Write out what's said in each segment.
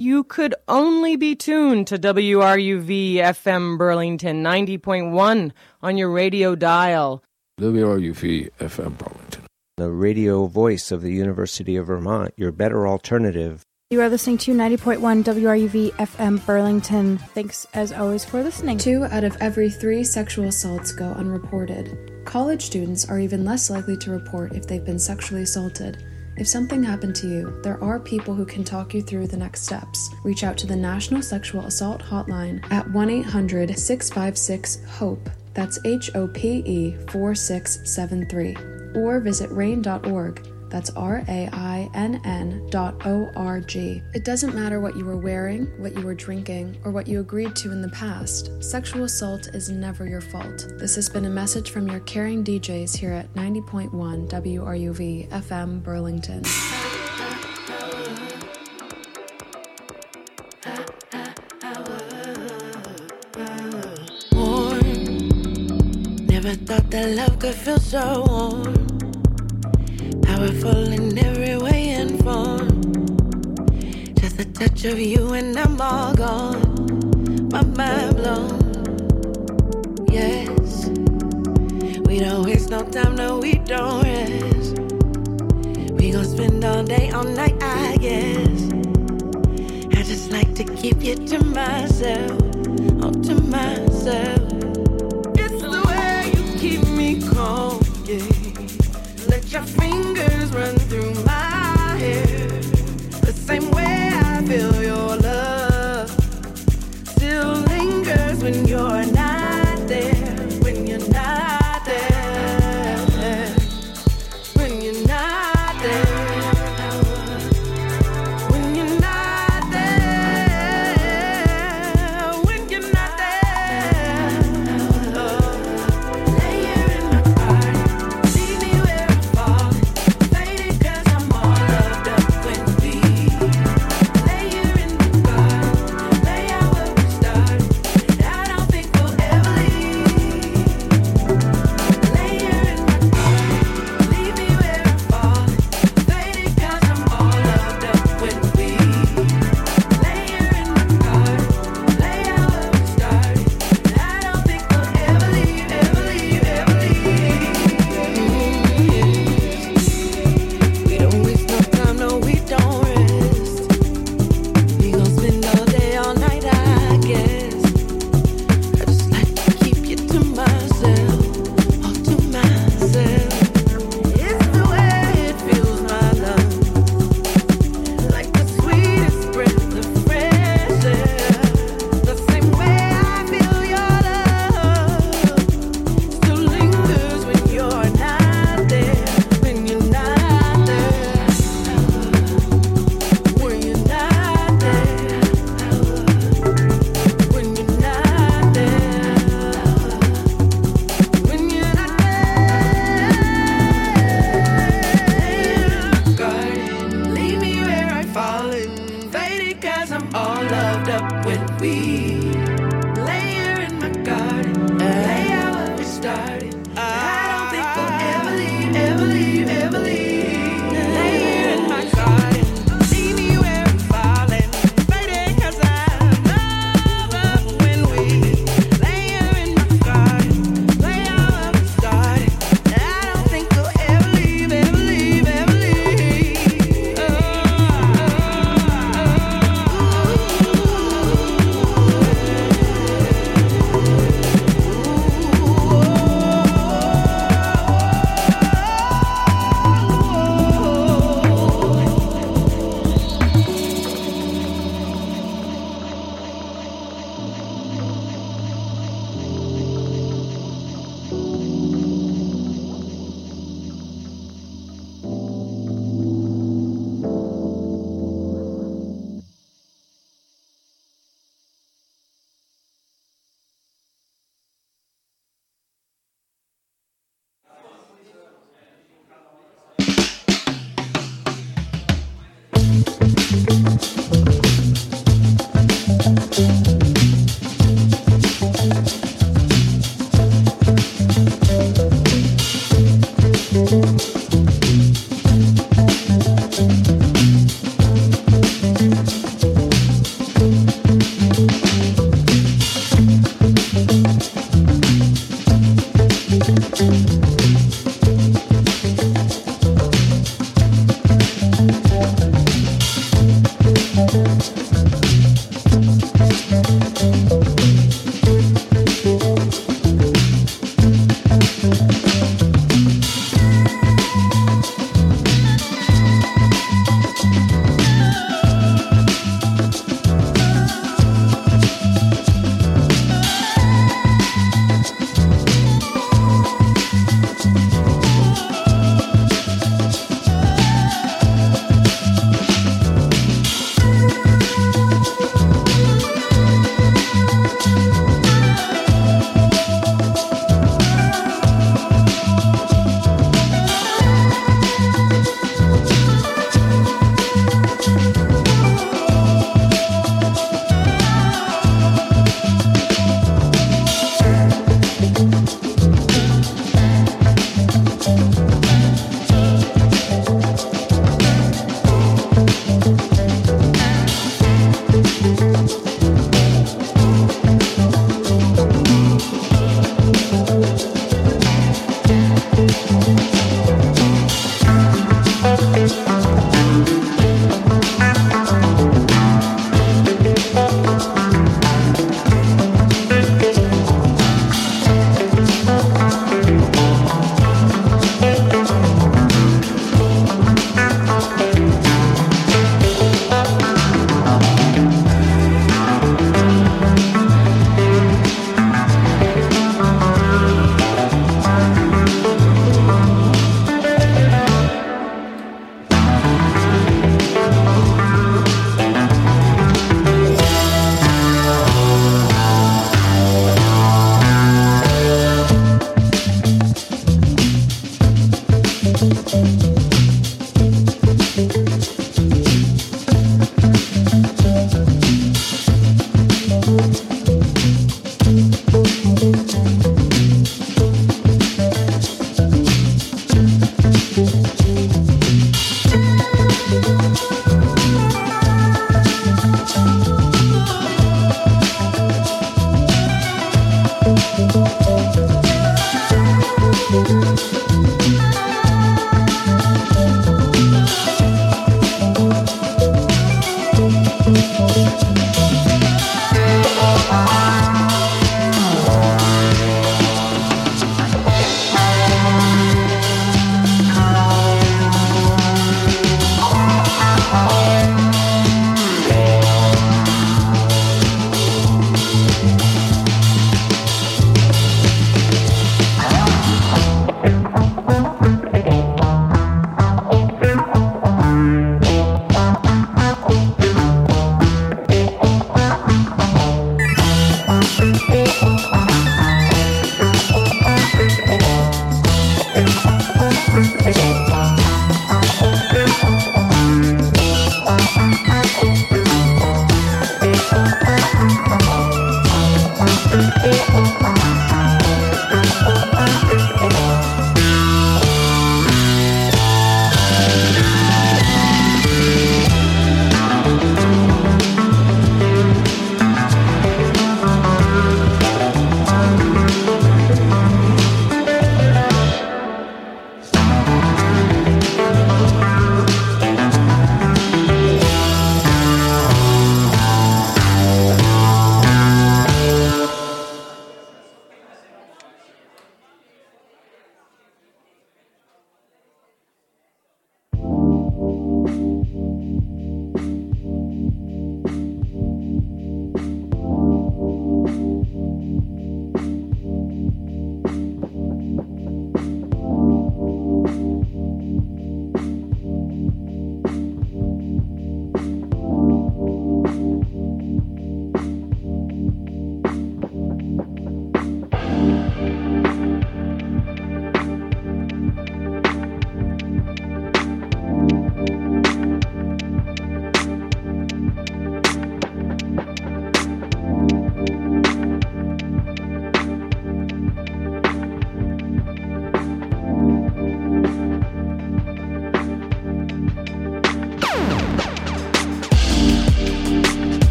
you could only be tuned to WRUV FM Burlington 90.1 on your radio dial. WRUV FM Burlington. The radio voice of the University of Vermont, your better alternative. You are listening to 90.1 WRUV FM Burlington. Thanks, as always, for listening. 2 out of every 3 sexual assaults go unreported. College students are even less likely to report if they've been sexually assaulted. If something happened to you, there are people who can talk you through the next steps. Reach out to the National Sexual Assault Hotline at 1-800-656-HOPE. That's HOPE 4673. Or visit RAINN.org. That's RAINN.org. It doesn't matter what you were wearing, what you were drinking, or what you agreed to in the past. Sexual assault is never your fault. This has been a message from your caring DJs here at 90.1 WRUV FM Burlington. Never thought that love could feel so warm, powerful in every way and form. Just a touch of you and I'm all gone, my mind blown. Yes, we don't waste no time, no we don't rest. We gon' spend all day, all night, I guess. I just like to keep you to myself, all to myself. Keep me calm, yeah. Let your fingers run through my hair. The same way I feel your love still lingers when you're not there. When you're not there. When you're not there. When you're not there. When you're not there.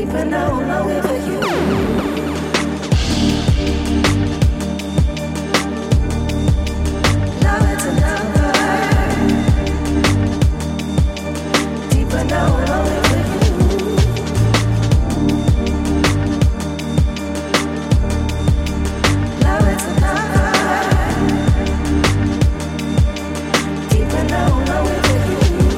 deeper now, longer for you. Now it's another. Deeper now, longer for you. Now it's another. Deeper now, longer for you.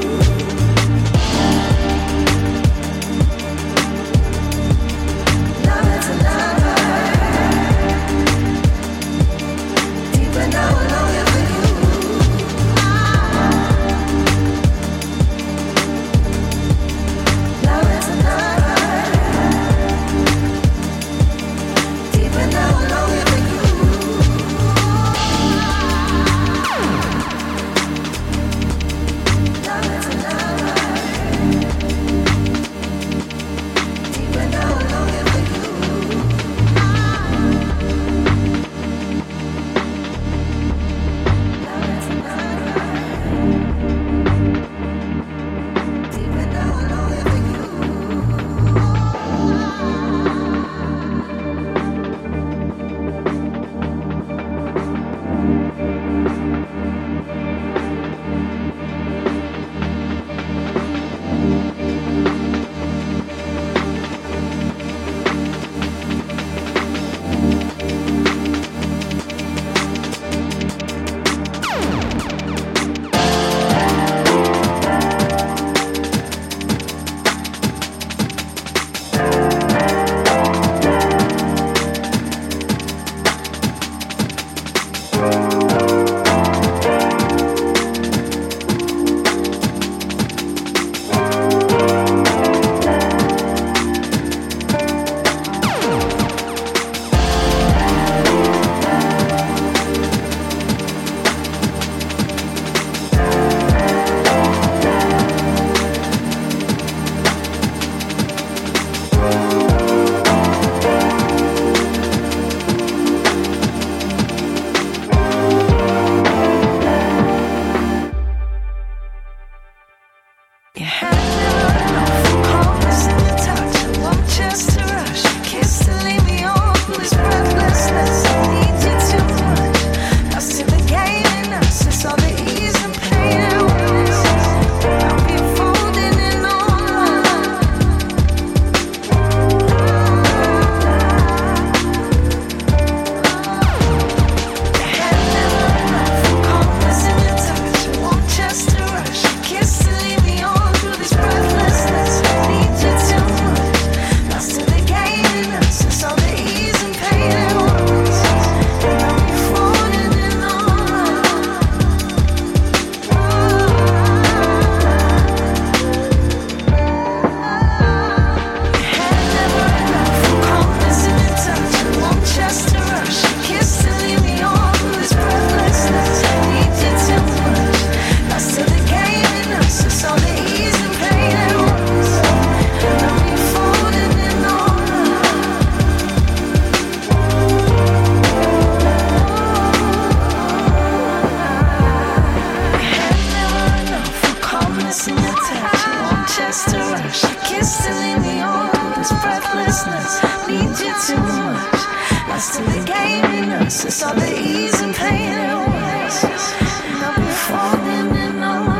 It's all the ease and pain it was. And I'll be falling in love.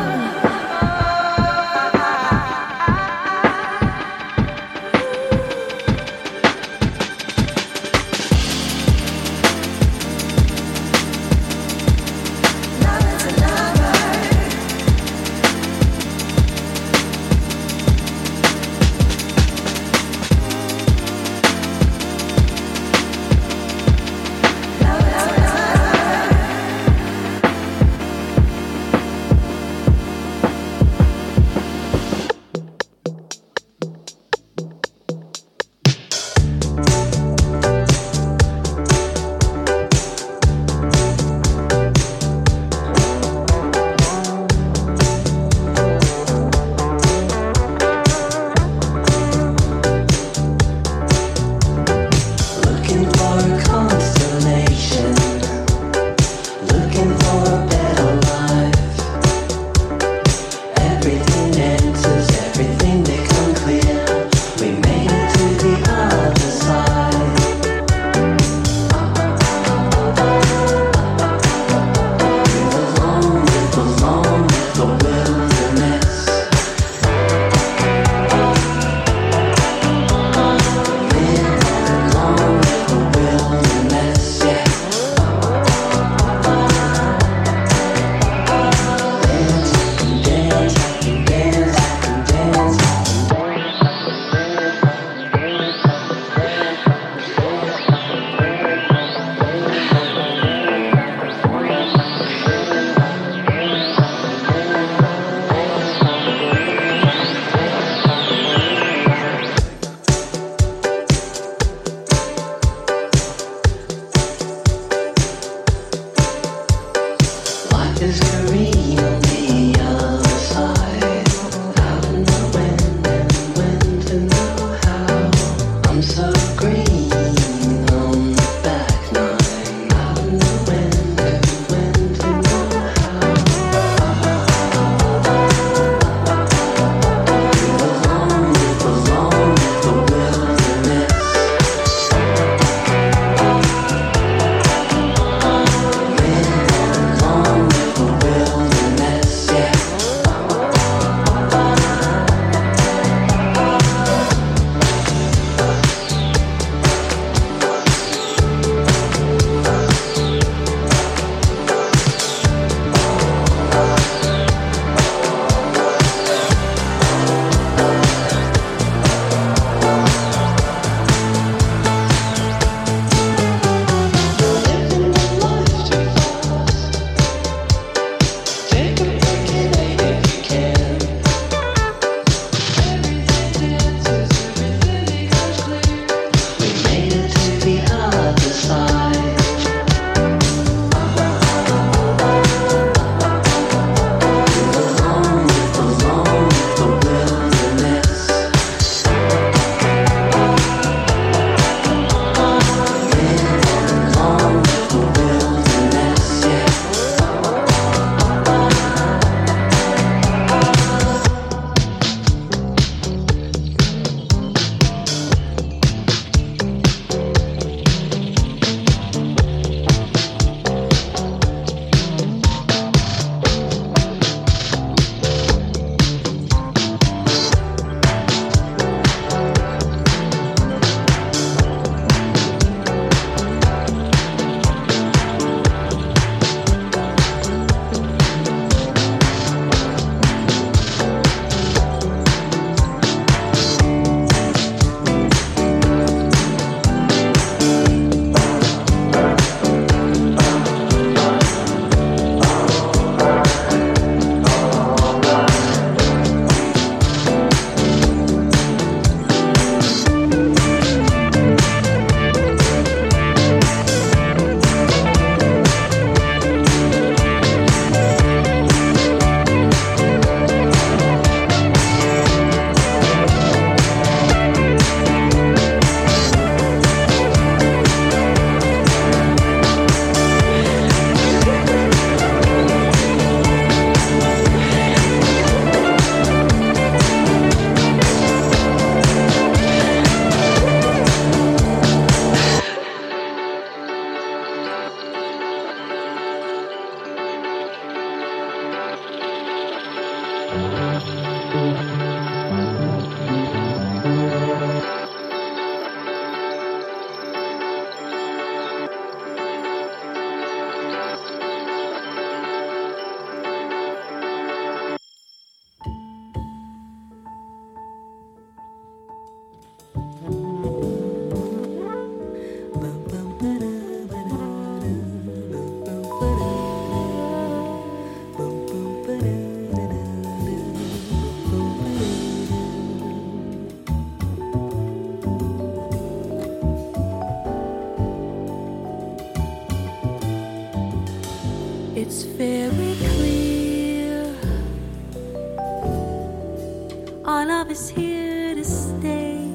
is here to stay.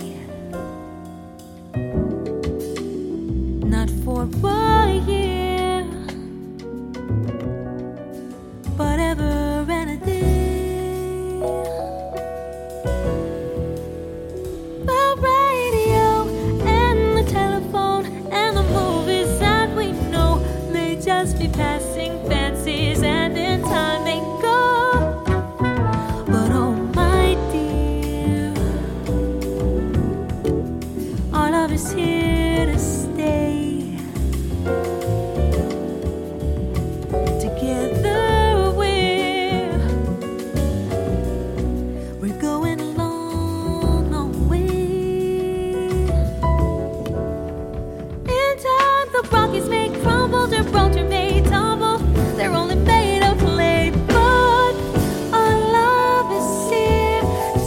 Not for a year, but ever and a day. The radio and the telephone and the movies that we know may just be passing fancies, and in time they go. But oh my dear, our love is here to stay. Together we're going a long, long way. In time the Rockies may crumble, Gibraltar may tumble, they're only made of clay, but our love is here to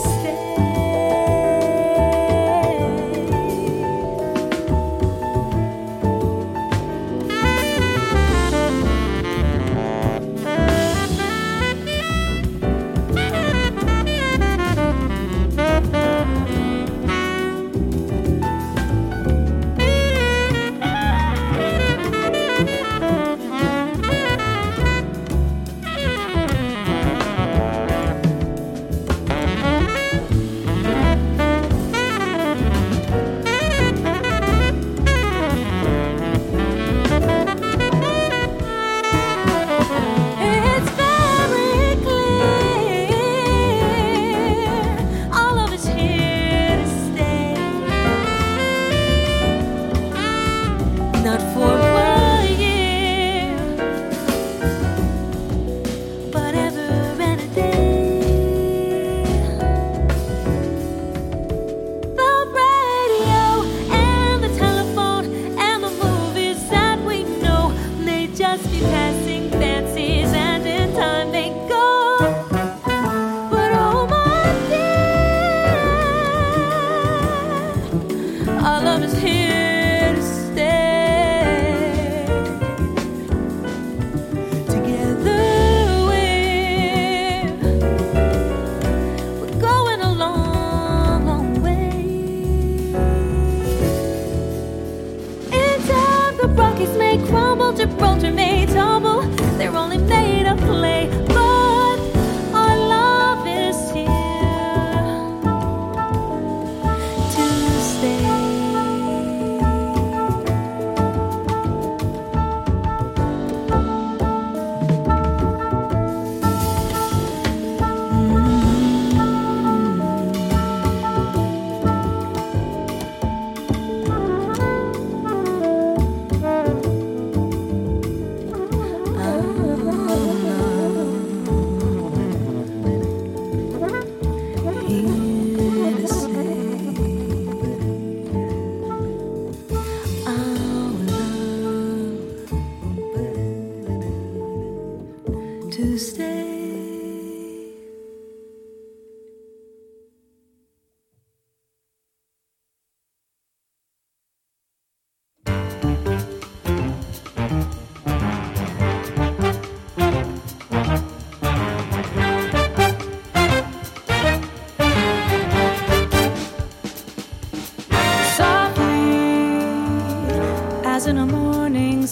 as in a morning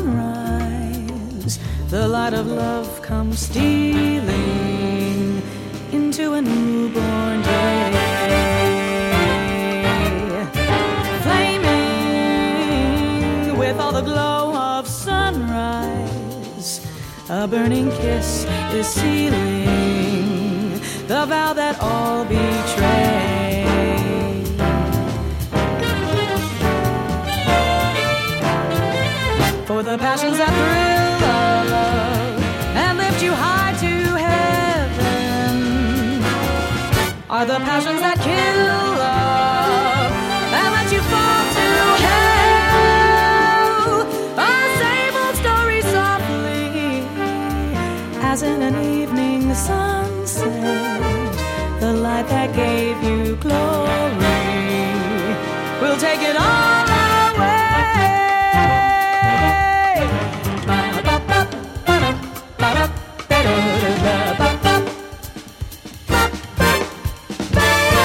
sunrise, the light of love comes stealing into a newborn day, flaming with all the glow of sunrise. A burning kiss is sealing the vow that all betray. For the passions that thrill love and lift you high to heaven are the passions that kill love and let you fall to hell. A same old story softly, as in an evening sunset, the light that gave you glory will take it all away. Ba-da,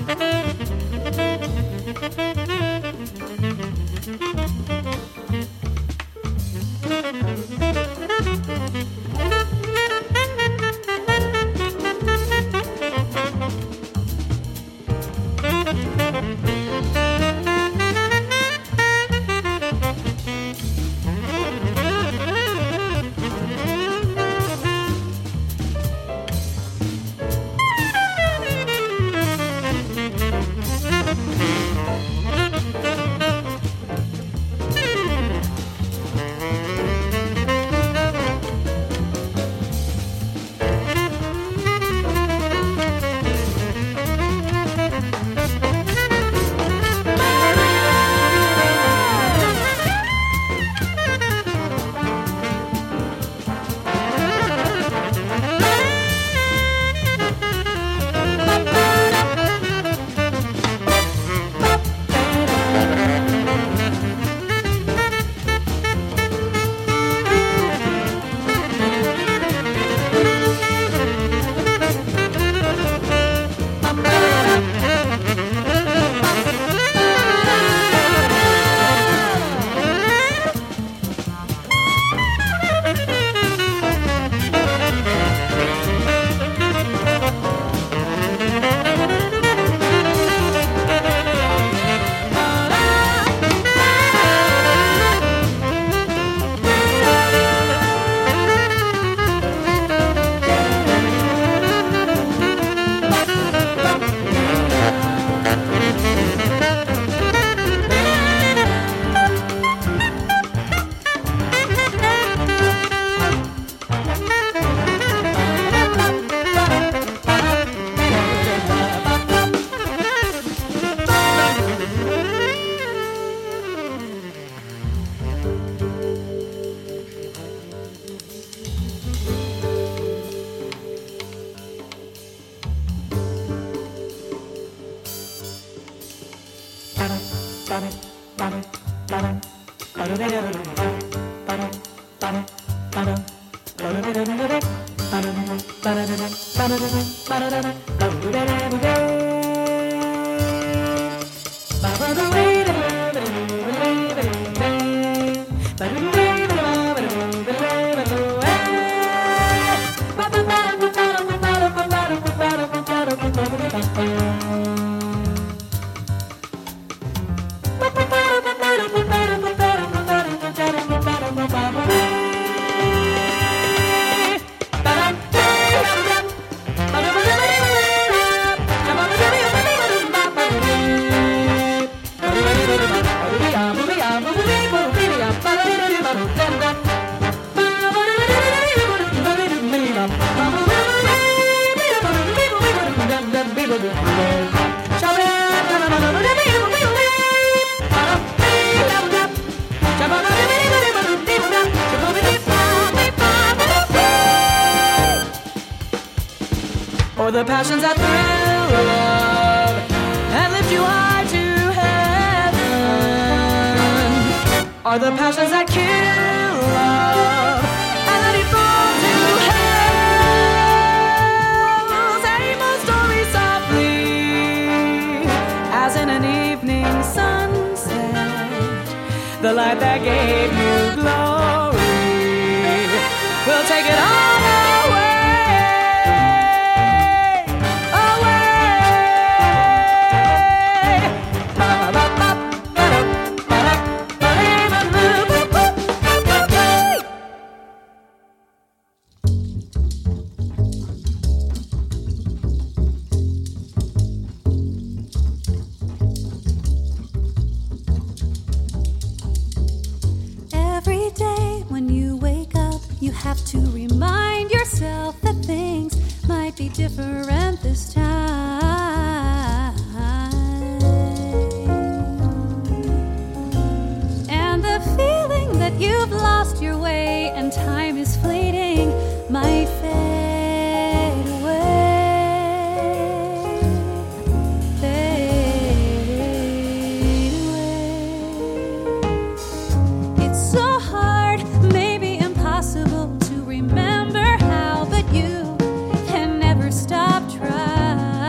Or the passions that thrill love and lift you high to heaven. Are the passions that kill love and let it fall to hell. Say my story softly, as in an evening sunset. The light that gave you glory will take it all away. To remind yourself that things might be different this time. And the feeling that you've lost your way and time is fleeting might fade away. Fade away. It's so hard, maybe impossible, remember how, but you can never stop trying.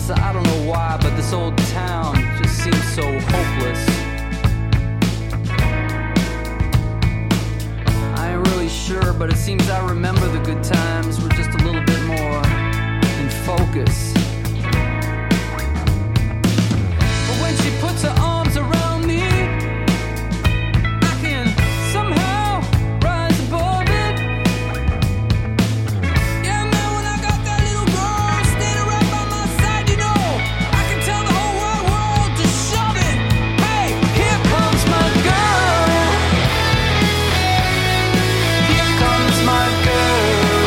guess, I don't know why, but this old town just seems so hopeless. I ain't really sure, but it seems I remember the good times were just a little bit more in focus. But when she puts her arms around me, I can somehow rise above it. Yeah, man, when I got that little girl standing right by my side, you know, I can tell the whole wide world to shove it. Hey, here comes my girl. Here comes my girl.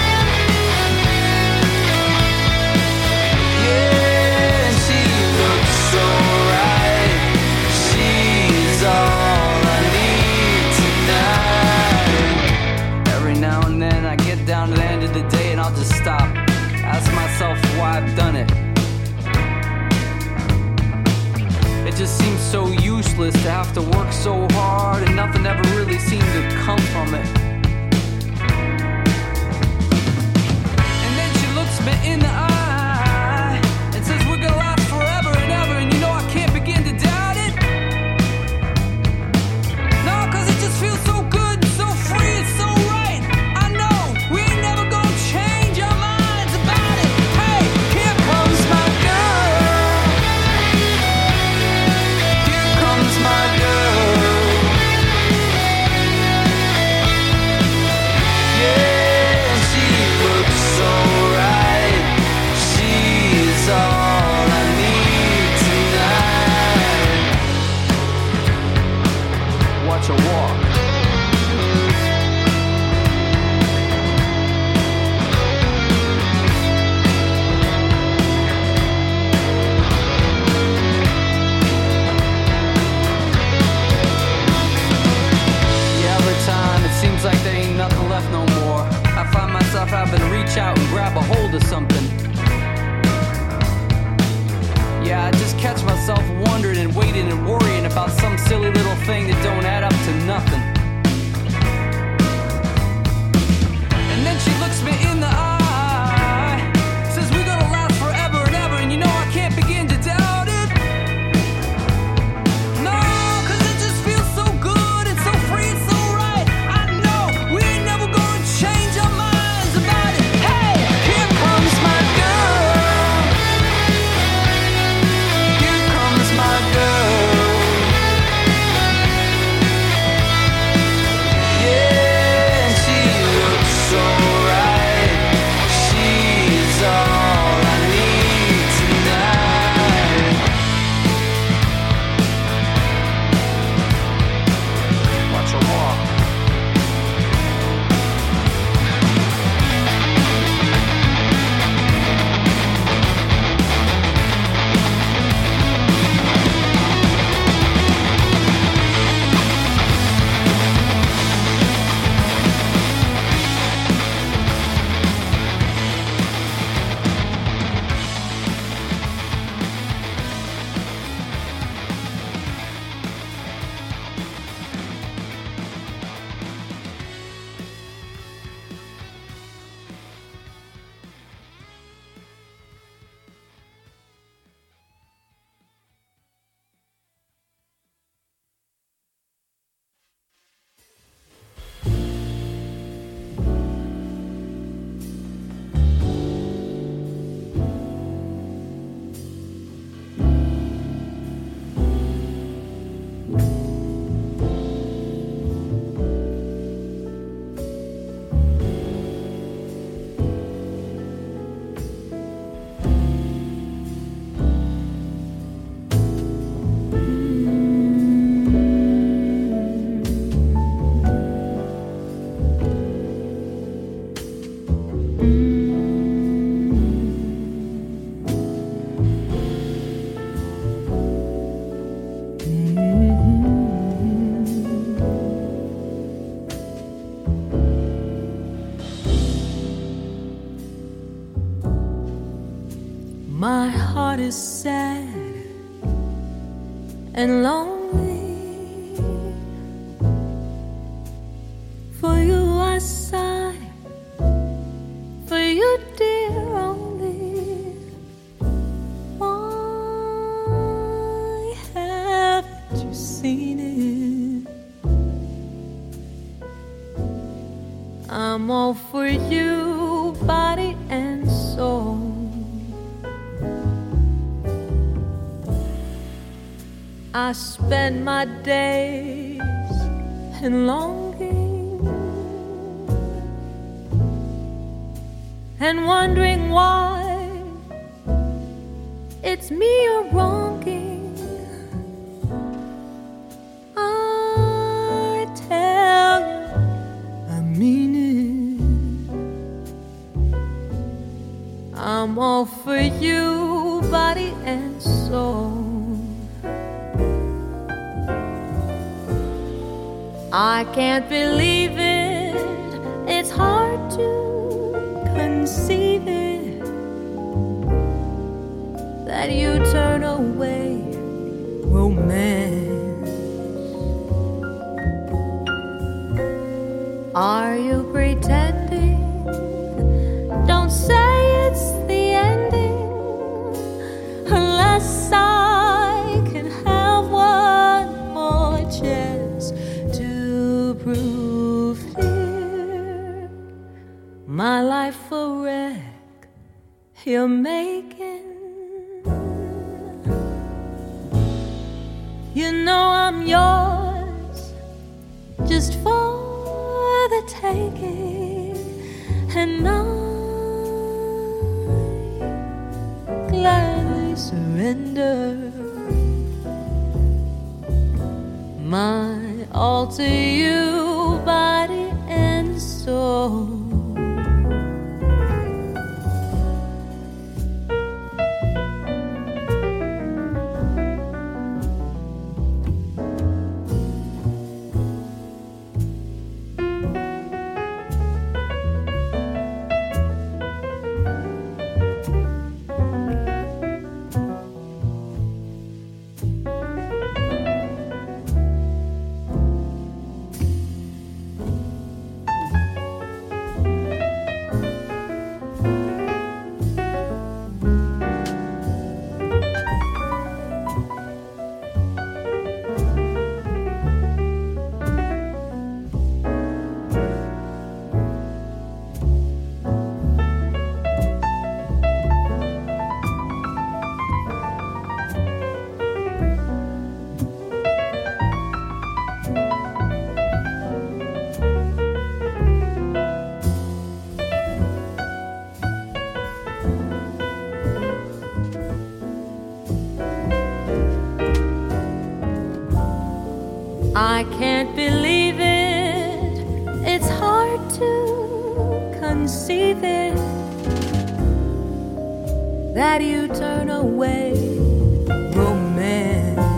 Yeah, she looks so right. She's all I need tonight. Every now and then I get down to the end of the day and I'll just stop, ask myself why I've done it. It just seems so useless to have to work so hard and nothing ever really seemed to come from it. And then she looks me in the eye and says we're gonna last forever and ever, and you know I can't begin to doubt it. No, 'cause it just feels so good, so free, it's so right. I know we ain't never gonna change our minds about it. Hey, here comes my girl. Here comes my girl. Yeah, she looks so right. She's all I need tonight. Watch her walk. Yeah, over time it seems like there ain't nothing left no more. I find myself having to reach out and grab a hold of something. Yeah, I just catch myself wondering and waiting and worrying about some silly little thing that don't add up to nothing. And then she looks me in the eye, says we're gonna last forever and ever, and you know I can't begin to doubt it. No, 'cause it just feels so good, it's so free, it's so right. I know we ain't never gonna change our minds about it. Hey, here comes my girl. Here comes my girl. Yeah, she looks so right. She's all I need tonight. Watch her walk. My heart is sad and lonely. For you I sigh, for you dear only. I'm all for you, body and soul. I spend my days in longing and wondering why it's me you're wronging. I tell you, I mean it. I'm all for you, body and soul. I can't believe it, it's hard to conceive it, that you turn away romance. Are you pretending? Don't say it's the ending, unless I can have one more chance to prove here my life a wreck you're making. You know I'm yours just for the taking, and I gladly surrender my all to you, body and soul. I can't believe it, it's hard to conceive it, that you turn away romance.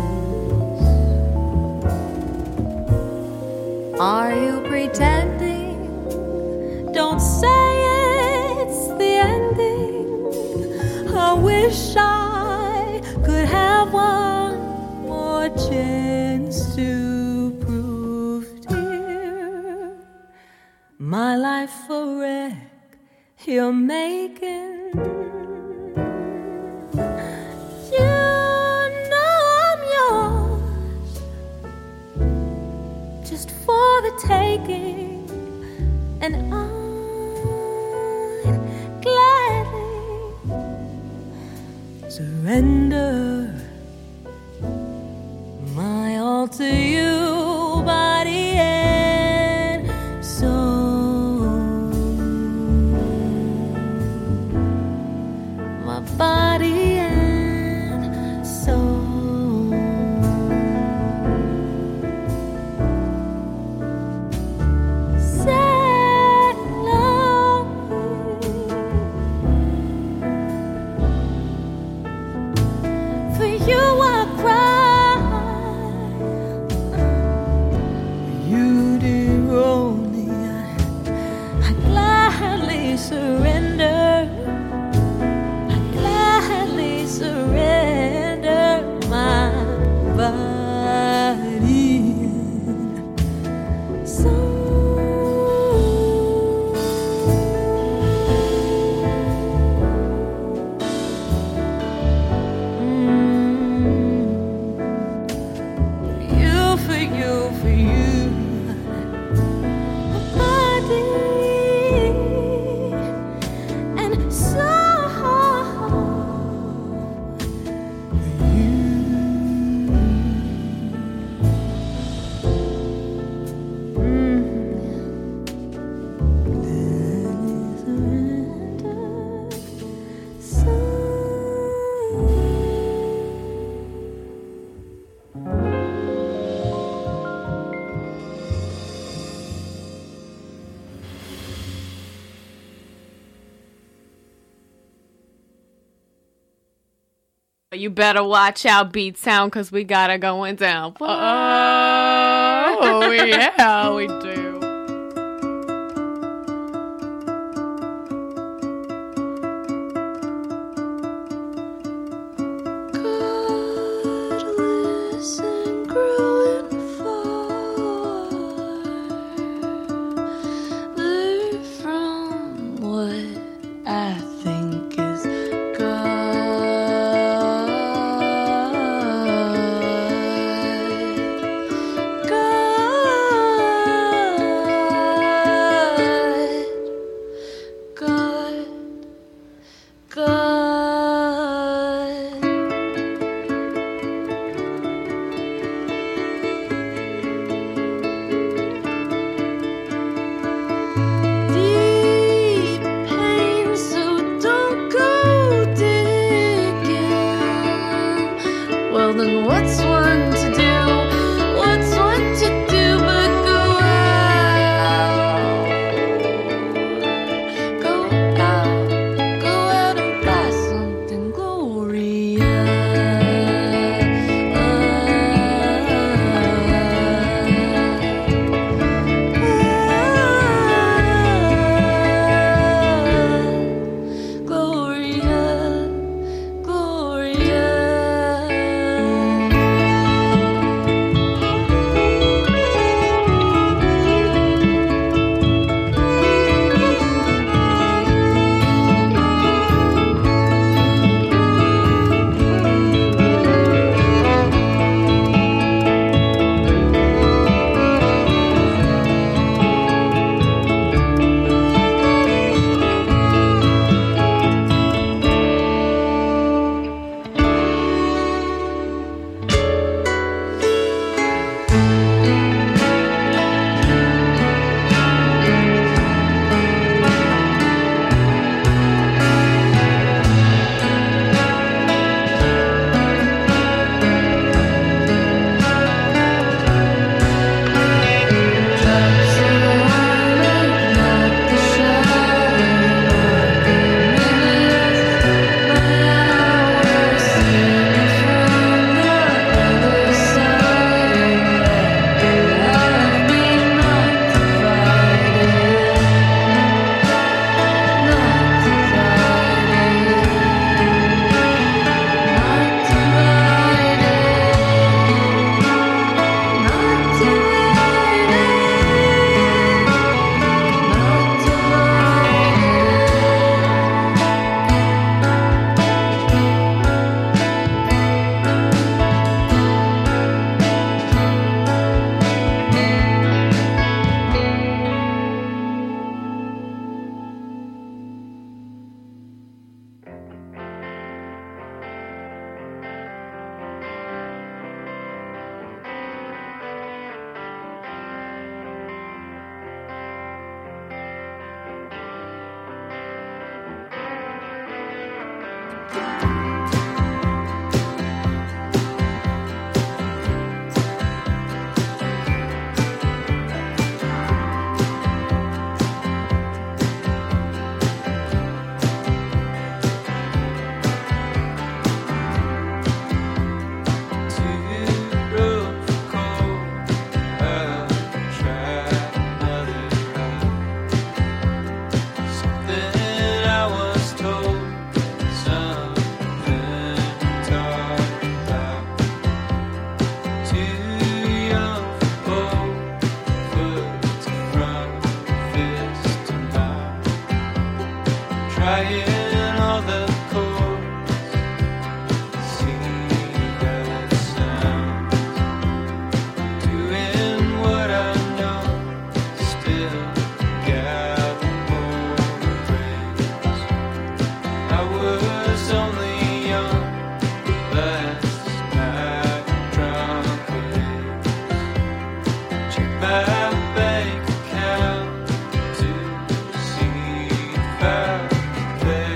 Are you pretending? Don't say it's the ending. I wish I could have one more chance to my life a wreck you're making. You know I'm yours just for the taking, and I'd gladly surrender my all to you, body and soul. Body and soul. Sad and lonely, for you I cry. You did only I gladly surrender. Surrender my body and soul. For you, my body. You better watch out, Beat Sound, because we got it going down. Oh, yeah, we do. There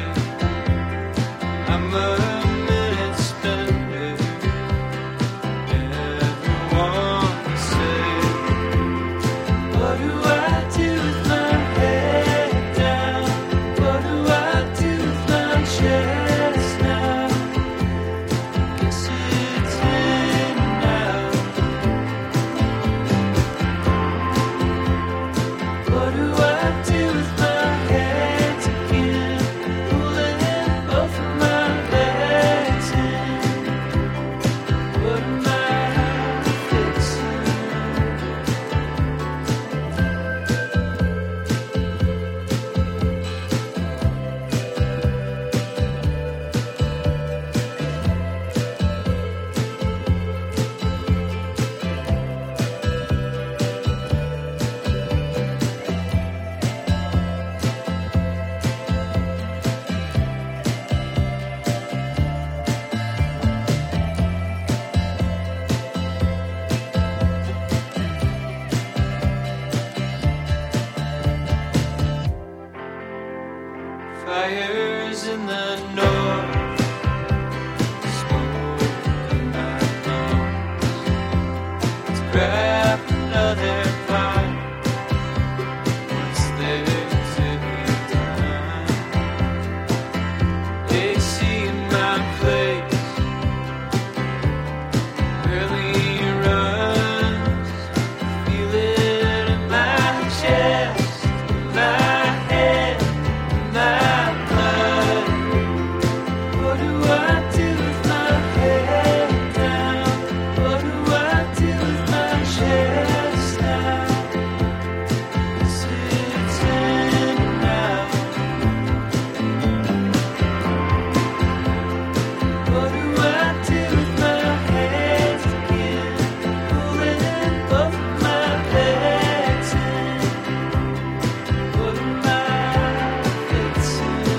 Fires in the north, smoke in my lungs. Let's grab another pint. What's there to be done? AC in my place barely runs. Feel it in my chest, in my head, in my blood. What do I do with my head down? What do I do with my chest now? Is it in now? What do I do with my hands again? Pulling both of my legs in. What am I fixing?